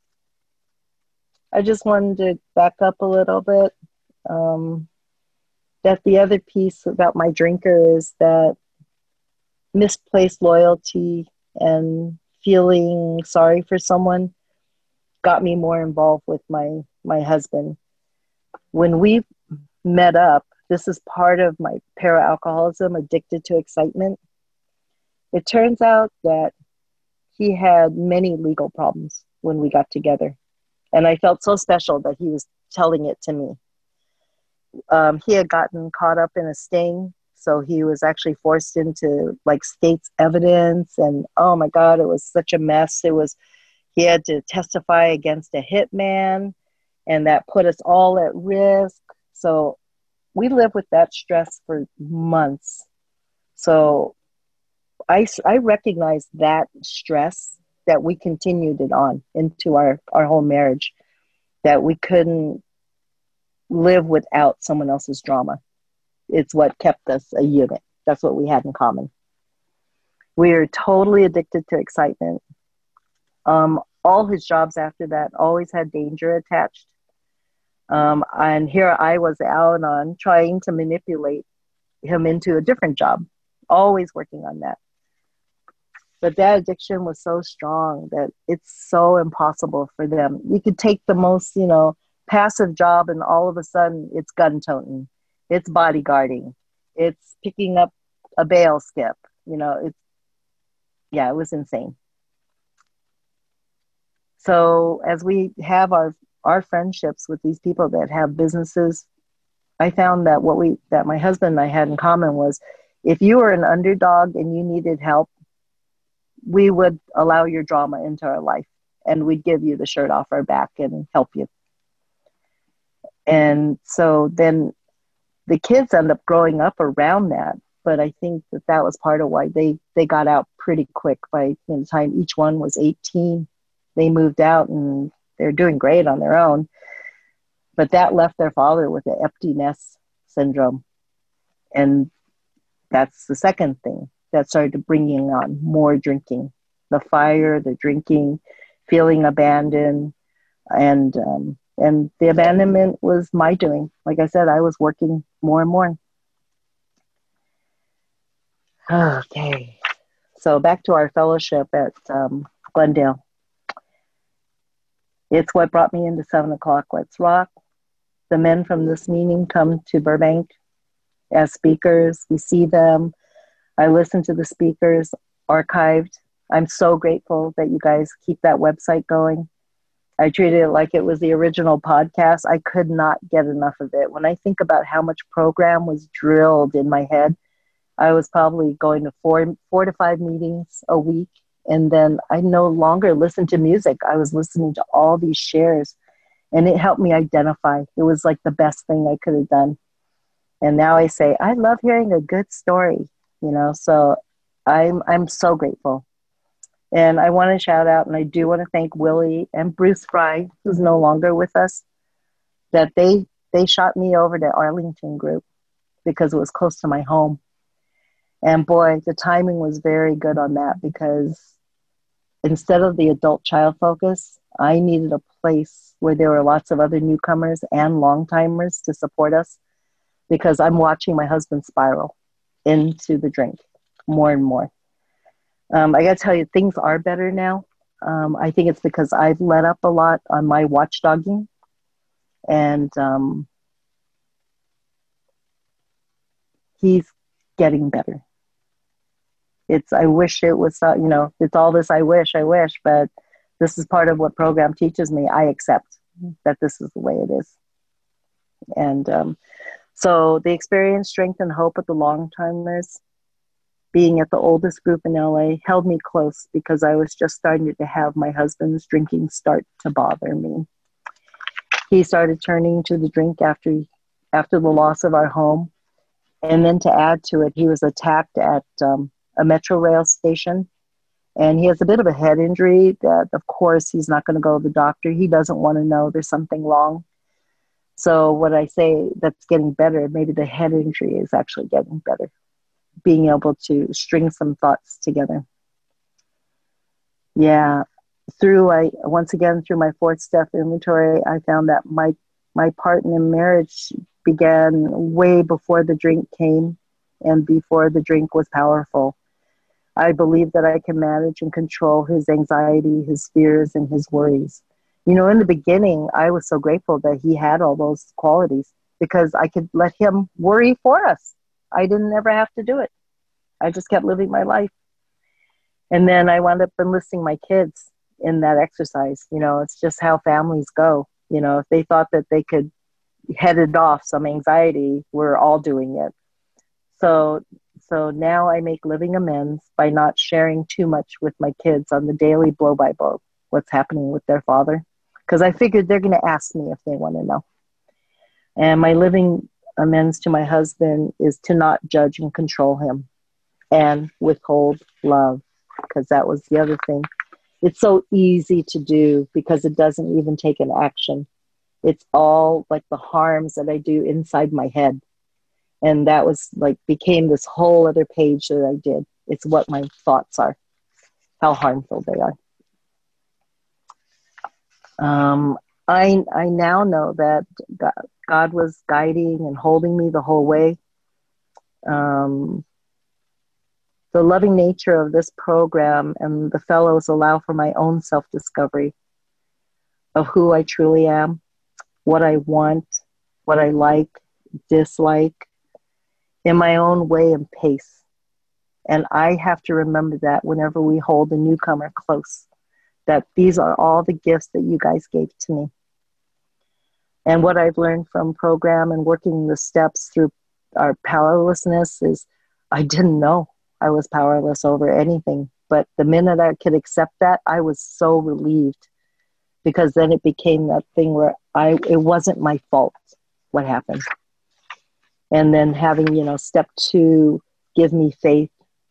Speaker 2: I just wanted to back up a little bit. Um, that the other piece about my drinker is that misplaced loyalty and feeling sorry for someone got me more involved with my, my husband. When we met up, this is part of my para-alcoholism, addicted to excitement. It turns out that he had many legal problems when we got together. And I felt so special that he was telling it to me. Um, he had gotten caught up in a sting, so he was actually forced into like state's evidence. And oh my God, it was such a mess. It was, he had to testify against a hitman, and that put us all at risk. So we lived with that stress for months. So I, I recognized that stress that we continued it on into our, our whole marriage, that we couldn't live without someone else's drama. It's what kept us a unit. That's what we had in common. We are totally addicted to excitement. Um, all his jobs after that always had danger attached. Um, and here I was out on trying to manipulate him into a different job, always working on that. But that addiction was so strong that it's so impossible for them. You could take the most, you know, passive job and all of a sudden it's gun toting, it's bodyguarding, it's picking up a bail skip. You know, it's, yeah, it was insane. So as we have our, our friendships with these people that have businesses, I found that what we, that my husband and I had in common was, if you were an underdog and you needed help, we would allow your drama into our life and we'd give you the shirt off our back and help you. And so then the kids end up growing up around that. But I think that that was part of why they, they got out pretty quick. By the time each one was eighteen, they moved out and they're doing great on their own. But that left their father with the empty nest syndrome. And that's the second thing that started bringing on more drinking, the fire, the drinking, feeling abandoned. And, um, and the abandonment was my doing. Like I said, I was working more and more. Okay. So back to our fellowship at um, Glendale. It's what brought me into seven o'clock Let's Rock. The men from this meeting come to Burbank as speakers. We see them. I listen to the speakers archived. I'm so grateful that you guys keep that website going. I treated it like it was the original podcast. I could not get enough of it. When I think about how much program was drilled in my head, I was probably going to four, four to five meetings a week. And then I no longer listened to music. I was listening to all these shares, and it helped me identify. It was like the best thing I could have done. And now I say, I love hearing a good story. You know, so I'm I'm so grateful. And I want to shout out, and I do want to thank Willie and Bruce Fry, who's no longer with us, that they they shot me over to Arlington Group because it was close to my home. And boy, the timing was very good on that, because instead of the adult child focus, I needed a place where there were lots of other newcomers and long-timers to support us, because I'm watching my husband spiral into the drink more and more. Um, I got to tell you, things are better now. Um, I think it's because I've let up a lot on my watchdogging, and um, he's getting better. It's, I wish it was, uh, you know, it's all this, I wish, I wish, but this is part of what program teaches me. I accept that this is the way it is. And um, so the experience, strength, and hope of the long-timers, being at the oldest group in L A, held me close, because I was just starting to have my husband's drinking start to bother me. He started turning to the drink after, after the loss of our home. And then to add to it, he was attacked at um, a Metro rail station. And he has a bit of a head injury that, of course, he's not going to go to the doctor. He doesn't want to know there's something wrong. So what I say that's getting better, maybe the head injury is actually getting better, being able to string some thoughts together. Yeah, through, I once again, through my fourth step inventory, I found that my, my part in marriage began way before the drink came and before the drink was powerful. I believe that I can manage and control his anxiety, his fears, and his worries. You know, in the beginning, I was so grateful that he had all those qualities, because I could let him worry for us. I didn't ever have to do it. I just kept living my life. And then I wound up enlisting my kids in that exercise. You know, it's just how families go. You know, if they thought that they could head it off some anxiety, we're all doing it. So, so now I make living amends by not sharing too much with my kids on the daily blow-by-blow, what's happening with their father, because I figured they're going to ask me if they want to know. And my living amends to my husband is to not judge and control him and withhold love, because that was the other thing. It's so easy to do because it doesn't even take an action. It's all like the harms that I do inside my head. And that was like, became this whole other page that I did. It's what my thoughts are, how harmful they are. Um, I, I now know that God, God was guiding and holding me the whole way. Um, the loving nature of this program and the fellows allow for my own self-discovery of who I truly am, what I want, what I like, dislike, in my own way and pace. And I have to remember that whenever we hold a newcomer close, that these are all the gifts that you guys gave to me. And what I've learned from program and working the steps through our powerlessness is I didn't know I was powerless over anything. But the minute I could accept that, I was so relieved, because then it became that thing where I it wasn't my fault what happened. And then having, you know, step two, give me faith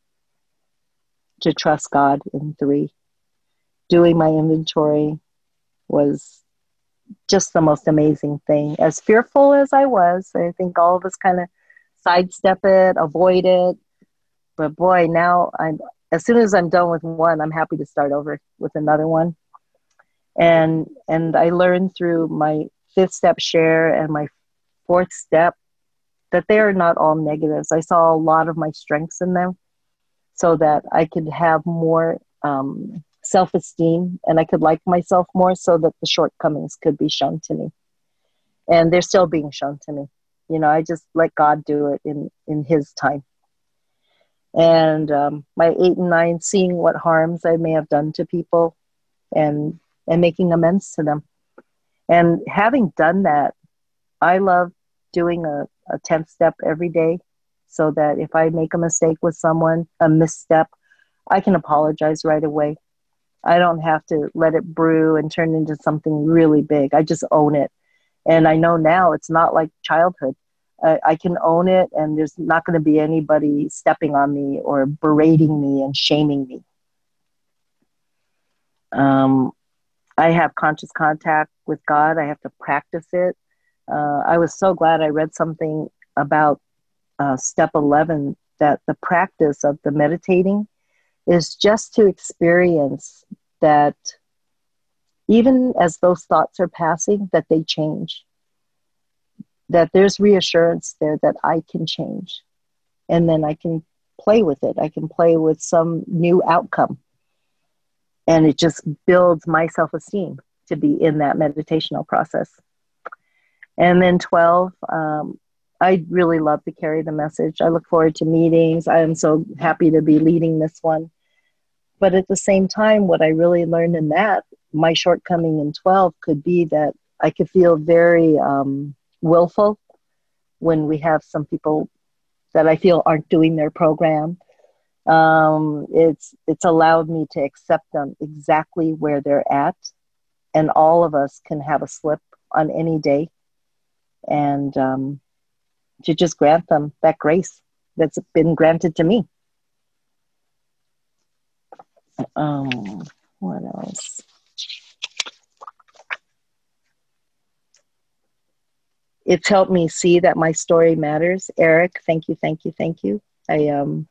Speaker 2: to trust God in three. Doing my inventory was just the most amazing thing. As fearful as I was, I think all of us kind of sidestep it, avoid it. But boy, now I'm, as soon as I'm done with one, I'm happy to start over with another one. And, and I learned through my fifth step share and my fourth step that they are not all negatives. I saw a lot of my strengths in them so that I could have more um, self-esteem and I could like myself more, so that the shortcomings could be shown to me. And they're still being shown to me. You know, I just let God do it in, in his time. And um, my eight and nine, seeing what harms I may have done to people and, and making amends to them. And having done that, I love doing a, a tenth step every day, so that if I make a mistake with someone, a misstep, I can apologize right away. I don't have to let it brew and turn into something really big. I just own it. And I know now it's not like childhood. I, I can own it, and there's not going to be anybody stepping on me or berating me and shaming me. Um, I have conscious contact with God. I have to practice it. Uh, I was so glad I read something about uh, step eleven, that the practice of the meditating is just to experience that even as those thoughts are passing, that they change, that there's reassurance there that I can change, and then I can play with it. I can play with some new outcome, and it just builds my self-esteem to be in that meditational process. And then twelve, um, I really love to carry the message. I look forward to meetings. I am so happy to be leading this one. But at the same time, what I really learned in that, my shortcoming in twelve could be that I could feel very um, willful when we have some people that I feel aren't doing their program. Um, it's, it's allowed me to accept them exactly where they're at. And all of us can have a slip on any day. And um, to just grant them that grace that's been granted to me. Um, what else? It's helped me see that my story matters. Eric, thank you, thank you, thank you. I um,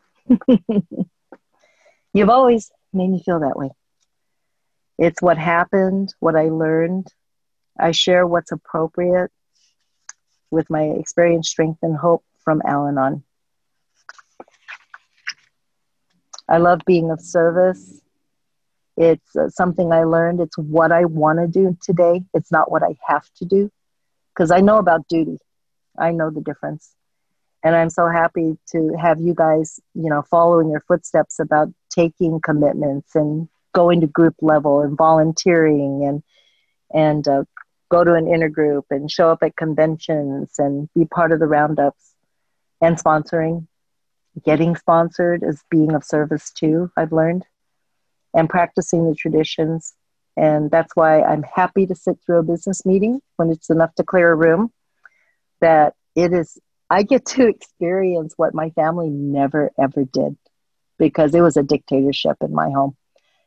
Speaker 2: you've always made me feel that way. It's what happened, what I learned. I share what's appropriate with my experience, strength, and hope from Al-Anon. I love being of service. It's uh, something I learned. It's what I want to do today. It's not what I have to do, because I know about duty. I know the difference. And I'm so happy to have you guys, you know, following your footsteps about taking commitments and going to group level and volunteering and, and uh, go to an intergroup and show up at conventions and be part of the roundups, and sponsoring. Getting sponsored is being of service too, I've learned, and practicing the traditions. And that's why I'm happy to sit through a business meeting when it's enough to clear a room, that it is, I get to experience what my family never, ever did, because it was a dictatorship in my home.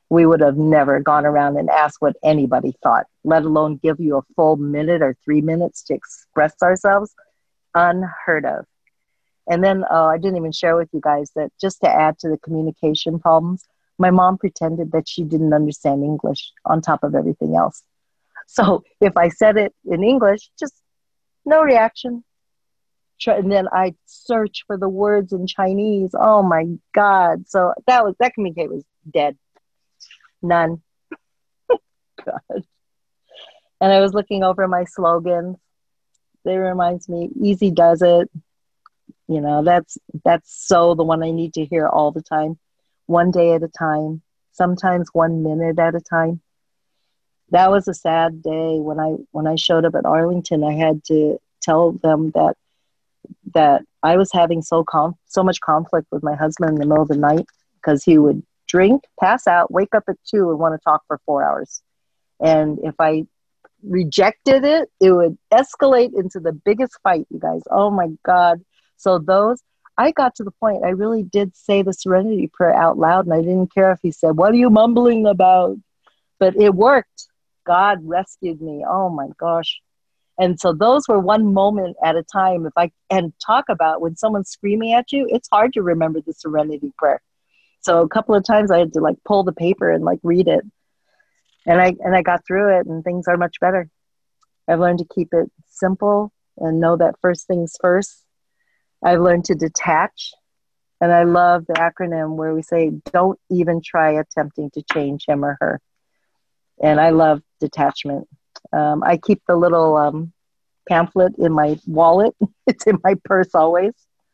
Speaker 2: we would have never gone around and asked what anybody thought, let alone give you a full minute or three minutes to express ourselves. Unheard of. And then uh, I didn't even share with you guys that just to add to the communication problems, my mom pretended that she didn't understand English on top of everything else. So if I said it in English, just no reaction. And then I search for the words in Chinese. Oh my God. So that was, that communication was dead. None. God. And I was looking over my slogans. They reminds me, easy does it. You know, that's, that's so the one I need to hear all the time. One day at a time, sometimes one minute at a time. That was a sad day when I, when I showed up at Arlington. I had to tell them that, that I was having so com- so much conflict with my husband in the middle of the night because he would drink, pass out, wake up at two and want to talk for four hours. And if I rejected it, it would escalate into the biggest fight, you guys. Oh my God. So those, I got to the point, I really did say the Serenity Prayer out loud, and I didn't care if he said, what are you mumbling about? But it worked. God rescued me. Oh my gosh. And so those were one moment at a time. If I, and talk about when someone's screaming at you, it's hard to remember the Serenity Prayer. So a couple of times I had to like pull the paper and like read it. And I, and I got through it, and things are much better. I've learned to keep it simple and know that first things first. I've learned to detach, and I love the acronym where we say, don't even try attempting to change him or her. And I love detachment. Um, I keep the little um, pamphlet in my wallet. It's in my purse always.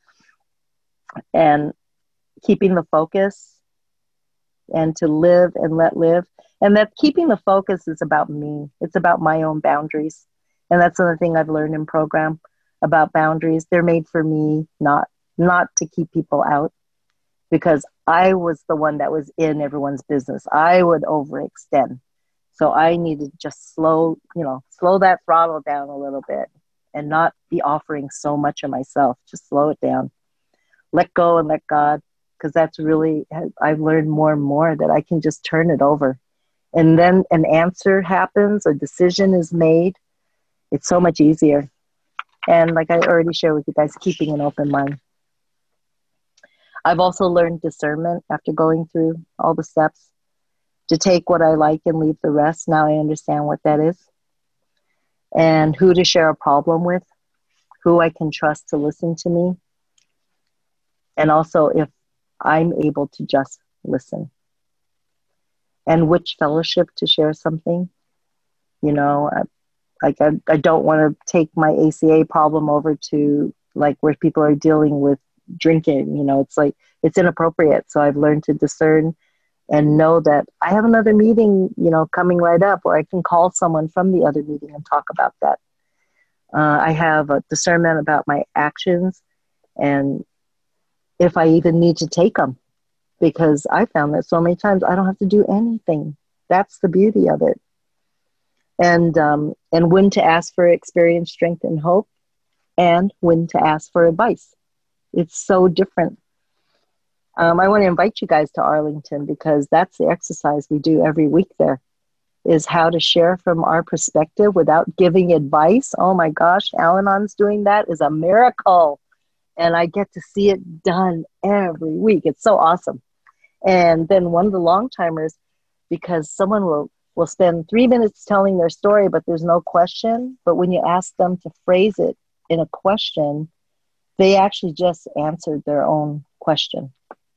Speaker 2: And keeping the focus and to live and let live. And that keeping the focus is about me. It's about my own boundaries. And that's another thing I've learned in program about boundaries. They're made for me, not not to keep people out, because I was the one that was in everyone's business. I would overextend. So I need to just slow, you know, slow that throttle down a little bit and not be offering so much of myself. Just slow it down. Let go and let God, because that's really, I've learned more and more that I can just turn it over. And then an answer happens, a decision is made. It's so much easier. And like I already shared with you guys, keeping an open mind. I've also learned discernment after going through all the steps, to take what I like and leave the rest. Now I understand what that is. And who to share a problem with, who I can trust to listen to me. And also if I'm able to just listen. And which fellowship to share something. You know, I, like I, I don't want to take my A C A problem over to like where people are dealing with drinking. You know, it's like, it's inappropriate. So I've learned to discern and know that I have another meeting, you know, coming right up, or I can call someone from the other meeting and talk about that. Uh, I have a discernment about my actions and if I even need to take them, because I found that so many times I don't have to do anything. That's the beauty of it. And, um, and when to ask for experience, strength, and hope, and when to ask for advice. It's so different. Um, I want to invite you guys to Arlington, because that's the exercise we do every week there, is how to share from our perspective without giving advice. Oh my gosh, Al-Anon's doing that is a miracle. And I get to see it done every week. It's so awesome. And then one of the long timers, because someone will, will spend three minutes telling their story, but there's no question. But when you ask them to phrase it in a question, they actually just answered their own question.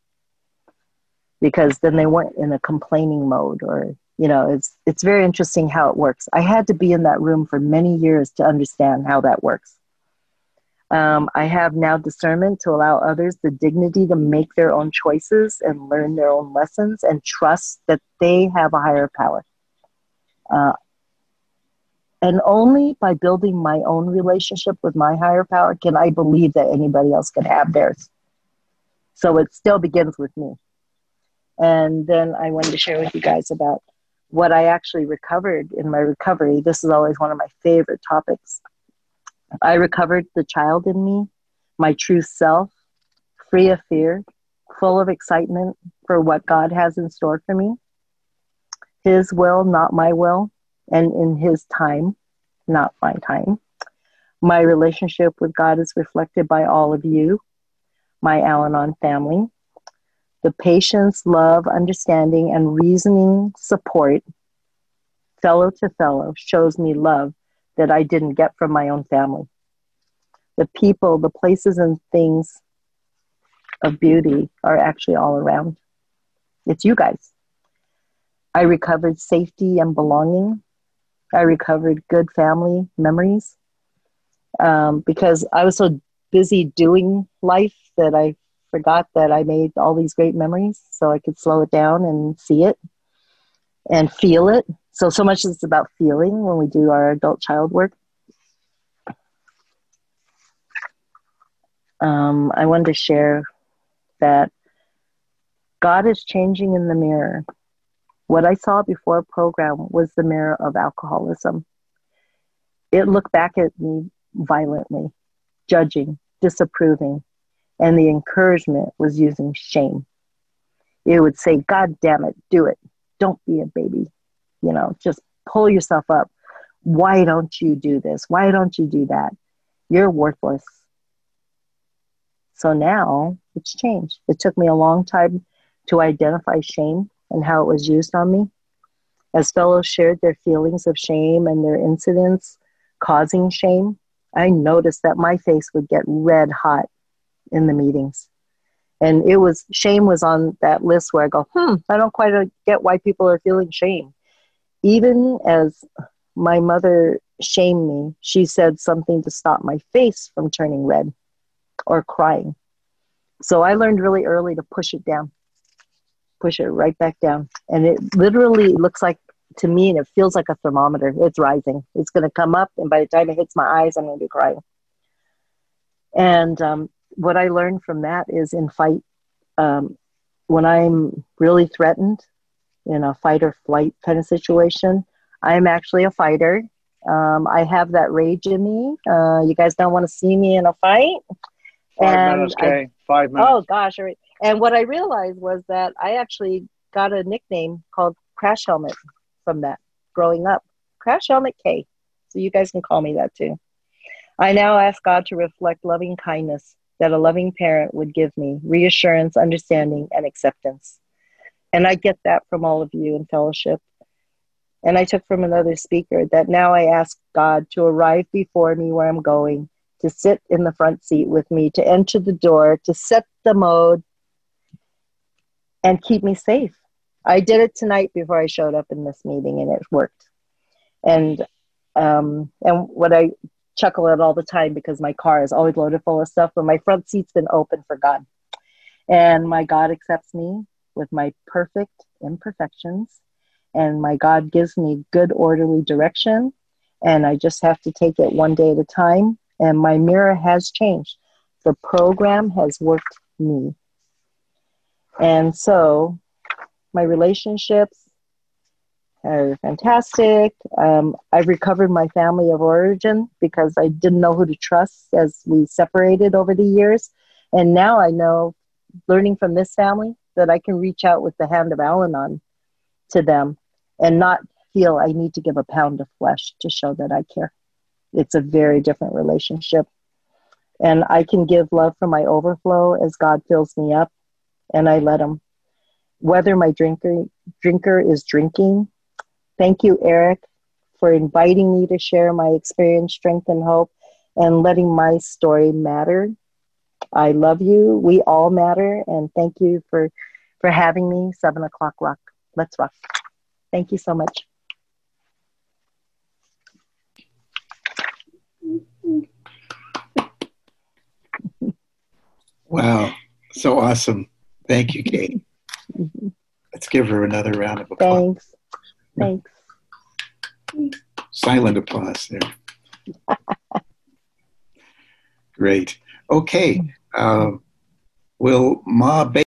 Speaker 2: Because then they weren't in a complaining mode, or, you know, it's, it's very interesting how it works. I had to be in that room for many years to understand how that works. Um, I have now discernment to allow others the dignity to make their own choices and learn their own lessons and trust that they have a higher power. Uh, and only by building my own relationship with my higher power can I believe that anybody else can have theirs. So it still begins with me. And then I wanted to share with you guys about what I actually recovered in my recovery. This is always one of my favorite topics. I recovered the child in me, my true self, free of fear, full of excitement for what God has in store for me. His will, not my will, and in His time, not my time. My relationship with God is reflected by all of you, my Al-Anon family. The patience, love, understanding, and reasoning support, fellow to fellow, shows me love that I didn't get from my own family. The people, the places, and things of beauty are actually all around. It's you guys. I recovered safety and belonging. I recovered good family memories um, because I was so busy doing life that I forgot that I made all these great memories, so I could slow it down and see it and feel it. So, so much is about feeling when we do our adult child work. Um, I wanted to share that God is changing in the mirror. What I saw before program was the mirror of alcoholism. It looked back at me violently, judging, disapproving, and the encouragement was using shame. It would say, God damn it, do it. Don't be a baby. You know, just pull yourself up. Why don't you do this? Why don't you do that? You're worthless. So now it's changed. It took me a long time to identify shame and how it was used on me. As fellows shared their feelings of shame and their incidents causing shame, I noticed that my face would get red hot in the meetings. And it was, shame was on that list where I go, hmm, I don't quite get why people are feeling shame. Even as my mother shamed me, she said something to stop my face from turning red or crying. So I learned really early to push it down, push it right back down. And it literally looks like, to me, and it feels like a thermometer. It's rising. It's going to come up, and by the time it hits my eyes, I'm going to be crying. And um, what I learned from that is in fight, um, when I'm really threatened in a fight or flight kind of situation, I'm actually a fighter. Um, I have that rage in me. Uh, you guys don't want to see me in a fight.
Speaker 3: Five
Speaker 2: and
Speaker 3: minutes,
Speaker 2: I,
Speaker 3: Kay. Five minutes.
Speaker 2: Oh, gosh. all right. And what I realized was that I actually got a nickname called Crash Helmet from that growing up. Crash Helmet K. So you guys can call me that too. I now ask God to reflect loving kindness that a loving parent would give me, reassurance, understanding, and acceptance. And I get that from all of you in fellowship. And I took from another speaker that now I ask God to arrive before me where I'm going, to sit in the front seat with me, to enter the door, to set the mode, and keep me safe. I did it tonight before I showed up in this meeting, and it worked. And um, and what I chuckle at all the time, because my car is always loaded full of stuff, but my front seat's been open for God. And my God accepts me with my perfect imperfections. And my God gives me good, orderly direction. And I just have to take it one day at a time. And my mirror has changed. The program has worked me. And so my relationships are fantastic. Um, I've recovered my family of origin because I didn't know who to trust as we separated over the years. And now I know, learning from this family, that I can reach out with the hand of Al-Anon to them and not feel I need to give a pound of flesh to show that I care. It's a very different relationship. And I can give love from my overflow as God fills me up, and I let him. Whether my drinker drinker is drinking. Thank you, Eric, for inviting me to share my experience, strength, and hope, and letting my story matter. I love you. We all matter. And thank you for, for having me. Seven o'clock rock. Let's rock. Thank you so much.
Speaker 4: Wow. So awesome. Thank you, Kate.
Speaker 2: Mm-hmm.
Speaker 4: Let's give her another round of applause.
Speaker 2: Thanks. Thanks.
Speaker 4: Silent applause there. Great. Okay. Um, will Ma